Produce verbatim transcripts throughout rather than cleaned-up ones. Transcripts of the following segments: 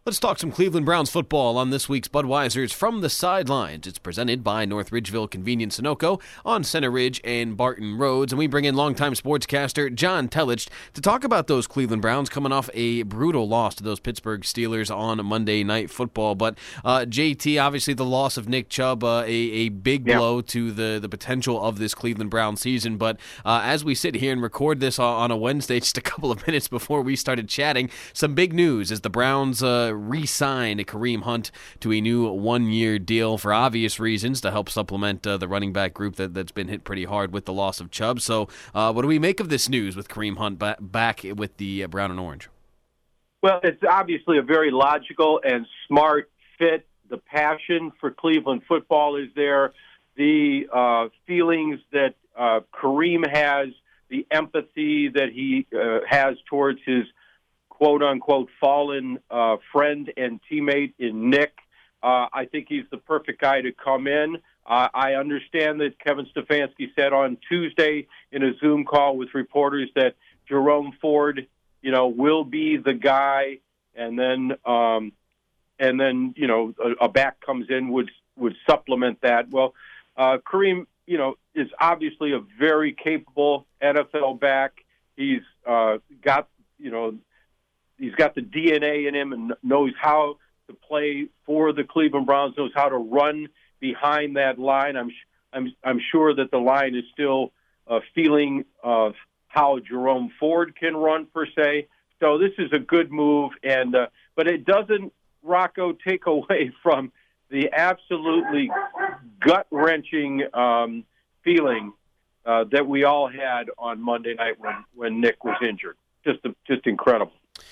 Let's talk some Cleveland Browns football on this week's Budweiser's From the Sidelines. It's presented by North Ridgeville Convenience Sunoco on Center Ridge and Barton Roads. And we bring in longtime sportscaster John Telich to talk about those Cleveland Browns coming off a brutal loss to those Pittsburgh Steelers on Monday Night Football. But uh, J T, obviously the loss of Nick Chubb, uh, a, a big yeah. blow to the, the potential of this Cleveland Browns season. But uh, as we sit here and record this on a Wednesday, just a couple of minutes before we started chatting, some big news as the Browns uh, re-signed Kareem Hunt to a new one-year deal for obvious reasons to help supplement uh, the running back group that, that's been hit pretty hard with the loss of Chubb. So uh, what do we make of this news with Kareem Hunt ba- back with the uh, Brown and Orange? Well, it's obviously a very logical and smart fit. The passion for Cleveland football is there. The uh, feelings that uh, Kareem has, the empathy that he uh, has towards his quote-unquote fallen uh, friend and teammate in Nick. Uh, I think he's the perfect guy to come in. Uh, I understand that Kevin Stefanski said on Tuesday in a Zoom call with reporters that Jerome Ford, you know, will be the guy, and then, um, and then you know, a, a back comes in would would supplement that. Well, uh, Kareem, you know, is obviously a very capable N F L back. He's uh, got, you know. He's got the D N A in him and knows how to play for the Cleveland Browns, knows how to run behind that line. I'm I'm I'm sure that the line is still uh, feeling of how Jerome Ford can run per se. So this is a good move, and uh, but it doesn't, Rocco, take away from the absolutely gut-wrenching um, feeling uh, that we all had on Monday night when, when Nick was injured. Just just incredible.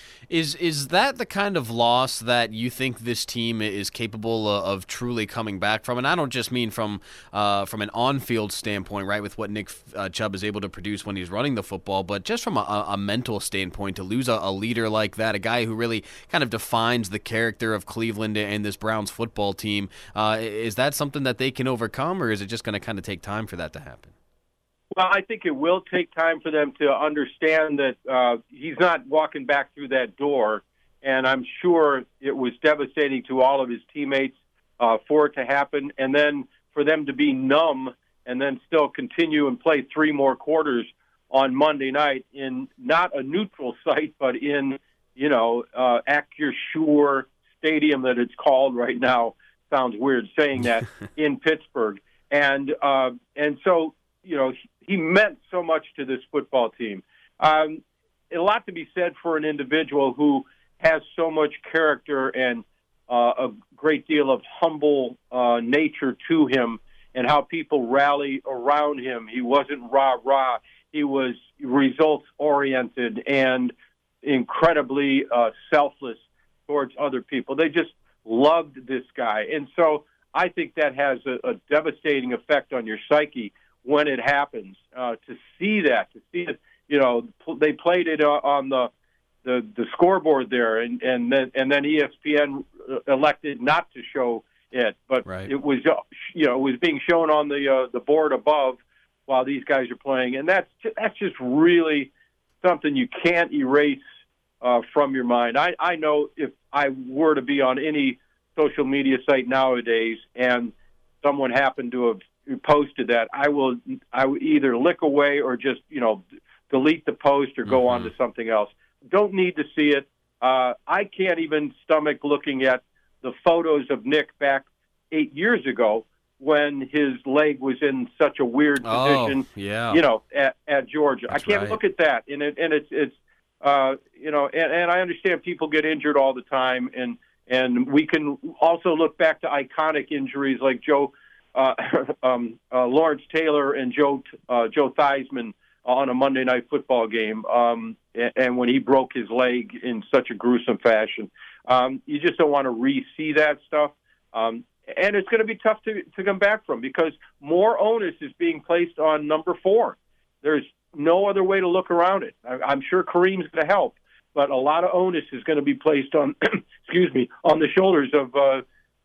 Is is that the kind of loss that you think this team is capable of truly coming back from? And I don't just mean from uh, from an on-field standpoint, right, with what Nick uh, Chubb is able to produce when he's running the football, but just from a, a mental standpoint, to lose a, a leader like that, a guy who really kind of defines the character of Cleveland and this Browns football team, uh, is that something that they can overcome, or is it just going to kind of take time for that to happen? Well, I think it will take time for them to understand that uh, he's not walking back through that door, and I'm sure it was devastating to all of his teammates uh, for it to happen, and then for them to be numb and then still continue and play three more quarters on Monday night in not a neutral site, but in, you know, uh, Acrisure Stadium that it's called right now. Sounds weird saying that, in Pittsburgh. And uh, and so, you know, he meant so much to this football team. Um, a lot to be said for an individual who has so much character and uh, a great deal of humble uh, nature to him, and how people rally around him. He wasn't rah-rah. He was results-oriented and incredibly uh, selfless towards other people. They just loved this guy. And so I think that has a, a devastating effect on your psyche when it happens, uh, to see that, to see it, you know, they played it on the the, the scoreboard there, and, and then and then E S P N elected not to show it, but right. it was, you know, it was being shown on the uh, the board above while these guys are playing, and that's that's just really something you can't erase uh, from your mind. I, I know if I were to be on any social media site nowadays and someone happened to have who posted that, I will I will either lick away or just, you know, delete the post or go mm-hmm. on to something else. Don't need to see it. Uh, I can't even stomach looking at the photos of Nick back eight years ago when his leg was in such a weird position, oh, yeah. you know, at, at Georgia. That's I can't right. look at that. And it, and it's, it's uh, you know, and, and I understand people get injured all the time, and, and we can also look back to iconic injuries like Joe Uh, um, uh, Lawrence Taylor and Joe uh, Joe Theismann on a Monday Night Football game, um, and, and when he broke his leg in such a gruesome fashion. Um, you just don't want to re-see that stuff. Um, and it's going to be tough to, to come back from, because more onus is being placed on number four. There's no other way to look around it. I, I'm sure Kareem's going to help, but a lot of onus is going to be placed on, excuse me, on the shoulders of uh,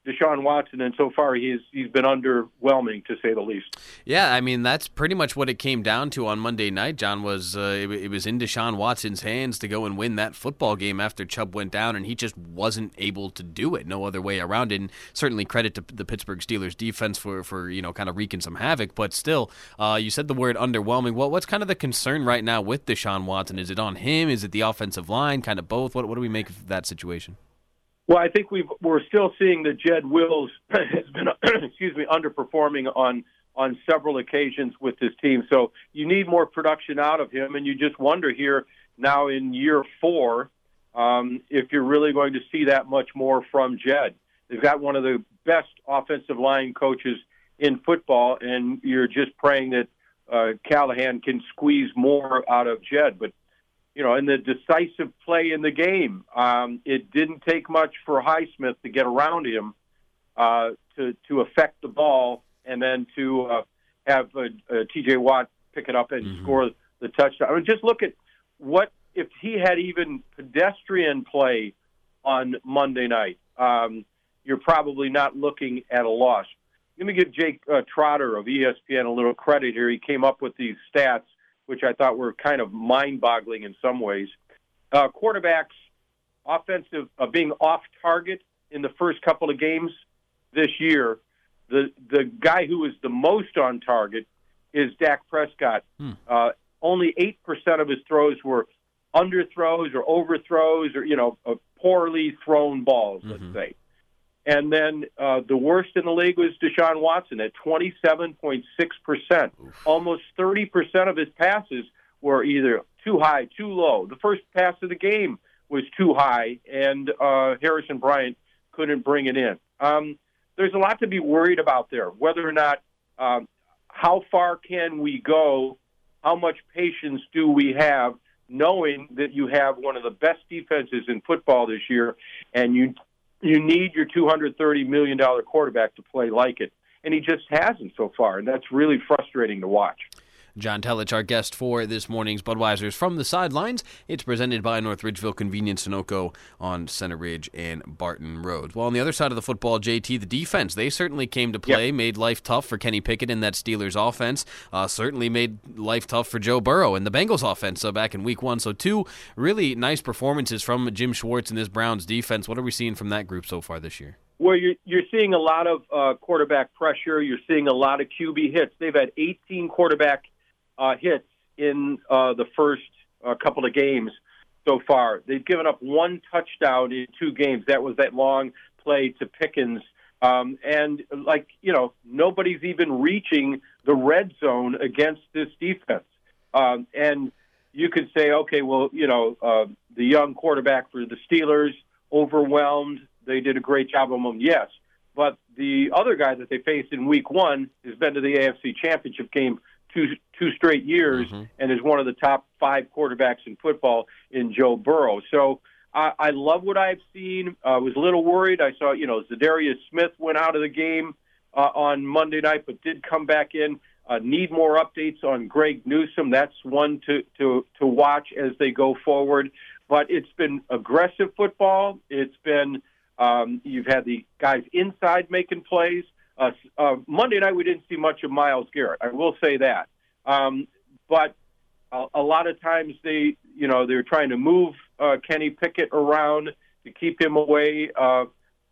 Deshaun Watson, and so far he's he's been underwhelming, to say the least. Yeah, I mean, that's pretty much what it came down to on Monday night, John, was uh, it, it was in Deshaun Watson's hands to go and win that football game after Chubb went down, and he just wasn't able to do it. No other way around it, and certainly credit to the Pittsburgh Steelers defense for, for you know, kind of wreaking some havoc, but still, uh, you said the word underwhelming. What, what's kind of the concern right now with Deshaun Watson? Is it on him? Is it the offensive line? Kind of both? What, what do we make of that situation? Well, I think we've, we're still seeing that Jed Wills has been, excuse me, underperforming on on several occasions with this team. So you need more production out of him, and you just wonder here now in year four um, if you're really going to see that much more from Jed. They've got one of the best offensive line coaches in football, and you're just praying that uh, Callahan can squeeze more out of Jed. But you know, in the decisive play in the game, um, it didn't take much for Highsmith to get around him uh, to to affect the ball, and then to uh, have uh, uh, T J Watt pick it up and mm-hmm. score the touchdown. I mean, just look at what if he had even pedestrian play on Monday night. Um, you're probably not looking at a loss. Let me give Jake uh, Trotter of E S P N a little credit here. He came up with these stats, which I thought were kind of mind-boggling in some ways. Uh, quarterbacks, offensive, uh, being off target in the first couple of games this year, the the guy who is the most on target is Dak Prescott. Hmm. Uh, only eight percent of his throws were underthrows or overthrows or, you know, uh, poorly thrown balls, mm-hmm. let's say. And then uh, the worst in the league was Deshaun Watson at twenty-seven point six percent. Almost thirty percent of his passes were either too high, too low. The first pass of the game was too high, and uh, Harrison Bryant couldn't bring it in. Um, there's a lot to be worried about there, whether or not um, how far can we go, how much patience do we have, knowing that you have one of the best defenses in football this year, and you You need your two hundred thirty million dollars quarterback to play like it. And he just hasn't so far, and that's really frustrating to watch. John Telich, our guest for this morning's Budweiser's From the Sidelines. It's presented by North Ridgeville Convenience Sunoco on Center Ridge and Barton Road. Well, on the other side of the football, J T, the defense, they certainly came to play, yep. made life tough for Kenny Pickett in that Steelers offense, uh, certainly made life tough for Joe Burrow in the Bengals offense uh, back in week one. So two really nice performances from Jim Schwartz and this Browns defense. What are we seeing from that group so far this year? Well, you're, you're seeing a lot of uh, quarterback pressure. You're seeing a lot of Q B hits. They've had eighteen quarterback Uh, hits in uh, the first uh, couple of games so far. They've given up one touchdown in two games. That was that long play to Pickens. Um, and, like, you know, nobody's even reaching the red zone against this defense. Um, and you could say, okay, well, you know, uh, the young quarterback for the Steelers, overwhelmed. They did a great job of them, yes. But the other guy that they faced in week one has been to the A F C Championship game two two straight years mm-hmm. and is one of the top five quarterbacks in football in Joe Burrow. So I, I love what I've seen. I was a little worried. I saw, you know, Zadarius Smith went out of the game uh, on Monday night but did come back in. Uh, need more updates on Greg Newsome. That's one to, to, to watch as they go forward. But it's been aggressive football. It's been um, you've had the guys inside making plays. Uh, uh, Monday night, we didn't see much of Myles Garrett. I will say that. Um, but a, a lot of times they, you know, they're trying to move uh, Kenny Pickett around to keep him away. Uh,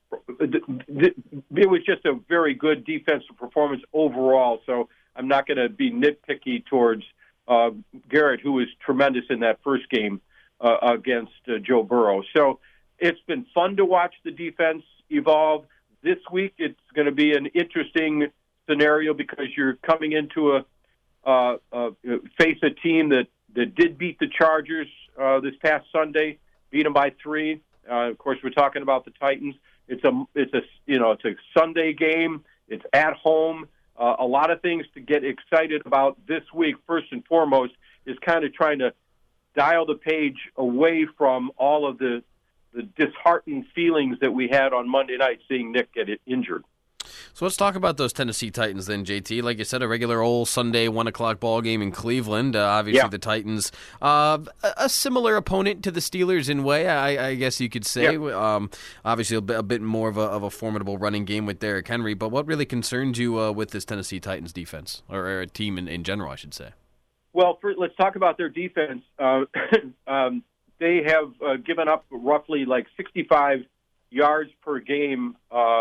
it was just a very good defensive performance overall. So I'm not going to be nitpicky towards uh, Garrett, who was tremendous in that first game uh, against uh, Joe Burrow. So it's been fun to watch the defense evolve. This week, it's going to be an interesting scenario because you're coming into a uh, uh, face a team that, that did beat the Chargers uh, this past Sunday, beat them by three. Uh, of course, we're talking about the Titans. It's a it's a you know it's a Sunday game. It's at home. Uh, a lot of things to get excited about this week. First and foremost is kind of trying to dial the page away from all of the. the disheartening feelings that we had on Monday night seeing Nick get injured. So let's talk about those Tennessee Titans then, J T. Like you said, a regular old Sunday one o'clock ball game in Cleveland. Uh, obviously, yeah. the Titans, uh, a, a similar opponent to the Steelers in way, I, I guess you could say. Yeah. Um, obviously, a bit, a bit more of a, of a formidable running game with Derrick Henry. But what really concerns you uh, with this Tennessee Titans defense, or, or a team in, in general, I should say? Well, for, let's talk about their defense. Uh, um, they have uh, given up roughly like sixty-five yards per game uh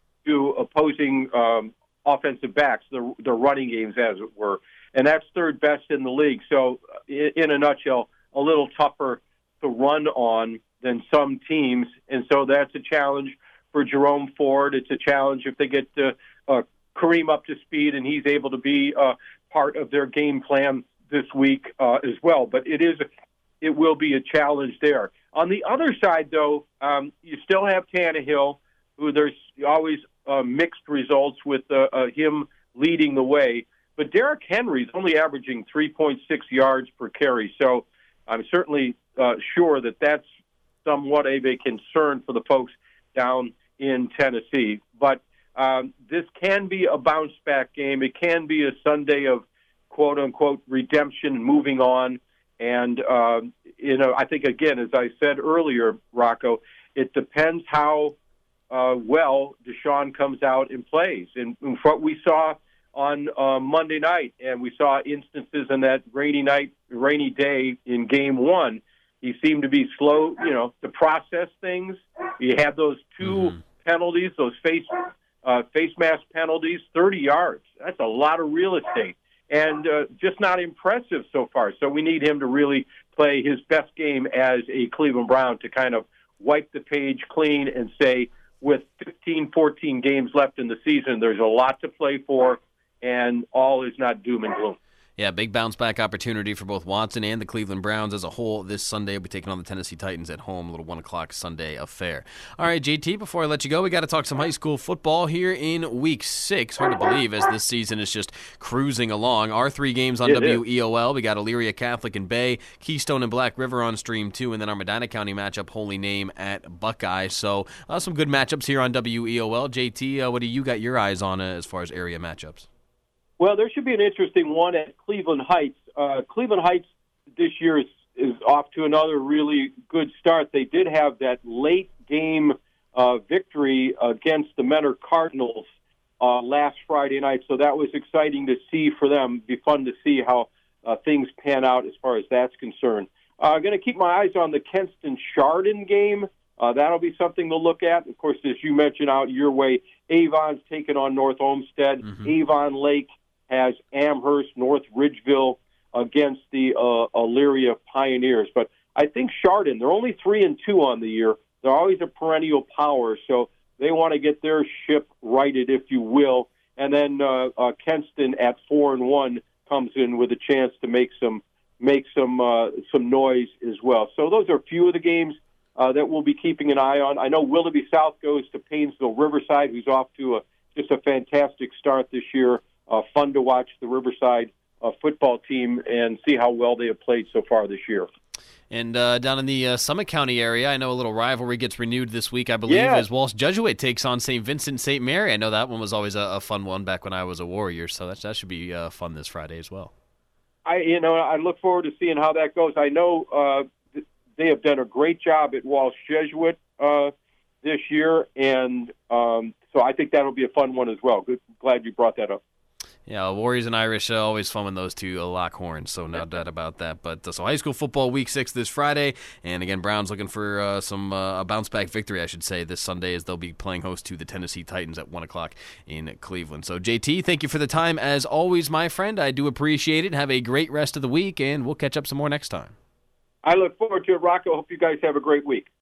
to opposing um, offensive backs, the, the running games, as it were. And that's third best in the league. So, in, in a nutshell, a little tougher to run on than some teams. And so that's a challenge for Jerome Ford. It's a challenge if they get uh, uh, Kareem up to speed and he's able to be uh, part of their game plan this week uh, as well. But it is, it will be a challenge there. On the other side, though, um, you still have Tannehill, who there's always uh, mixed results with uh, uh, him leading the way. But Derrick Henry's only averaging three point six yards per carry. So I'm certainly uh, sure that that's somewhat of a concern for the folks down in Tennessee. But um, this can be a bounce-back game. It can be a Sunday of quote-unquote redemption and moving on. And, uh, you know, I think, again, as I said earlier, Rocco, it depends how Uh, well, Deshaun comes out and plays. And, and what we saw on uh, Monday night, and we saw instances in that rainy night, rainy day in game one, he seemed to be slow, you know, to process things. He had those two mm-hmm. penalties, those face uh, face mask penalties, thirty yards. That's a lot of real estate. And uh, just not impressive so far. So we need him to really play his best game as a Cleveland Brown to kind of wipe the page clean and say, with fifteen, fourteen games left in the season, there's a lot to play for, and all is not doom and gloom. Yeah, big bounce-back opportunity for both Watson and the Cleveland Browns as a whole this Sunday. We'll be taking on the Tennessee Titans at home, a little one o'clock Sunday affair. All right, J T, before I let you go, we got to talk some high school football here in Week six. Hard to believe as this season is just cruising along. Our three games on it W E O L. Is. We got Elyria Catholic and Bay, Keystone and Black River on Stream two, and then our Medina County matchup, Holy Name at Buckeye. So uh, some good matchups here on W E O L. J T, uh, what do you got your eyes on uh, as far as area matchups? Well, there should be an interesting one at Cleveland Heights. Uh, Cleveland Heights this year is, is off to another really good start. They did have that late game uh, victory against the Mentor Cardinals uh, last Friday night, so that was exciting to see for them. It'd be fun to see how uh, things pan out as far as that's concerned. I'm uh, going to keep my eyes on the Kenston-Chardon game. Uh, that'll be something to look at. Of course, as you mentioned out your way, Avon's taking on North Olmsted. Mm-hmm. Avon Lake has Amherst, North Ridgeville against the uh, Elyria Pioneers. But I think Chardon, they're only three and two on the year. They're always a perennial power, so they want to get their ship righted, if you will. And then uh, uh, Kenston at four and one comes in with a chance to make some make some uh, some noise as well. So those are a few of the games uh, that we'll be keeping an eye on. I know Willoughby South goes to Paynesville Riverside, who's off to a just a fantastic start this year. Uh, fun to watch the Riverside uh, football team and see how well they have played so far this year. And uh, down in the uh, Summit County area, I know a little rivalry gets renewed this week, I believe, yeah. as Walsh Jesuit takes on Saint Vincent Saint Mary. I know that one was always a, a fun one back when I was a Warrior, so that, that should be uh, fun this Friday as well. I, you know, I look forward to seeing how that goes. I know uh, they have done a great job at Walsh Jesuit uh, this year, and um, so I think that'll be a fun one as well. Good, glad you brought that up. Yeah, Warriors and Irish, uh, always fun when those two uh, lock horns, so no doubt about that. But uh, so high school football week six this Friday, and again, Browns looking for uh, some uh, a bounce-back victory, I should say, this Sunday as they'll be playing host to the Tennessee Titans at one o'clock in Cleveland. So, J T, thank you for the time as always, my friend. I do appreciate it. Have a great rest of the week, and we'll catch up some more next time. I look forward to it, Rocco. Hope you guys have a great week.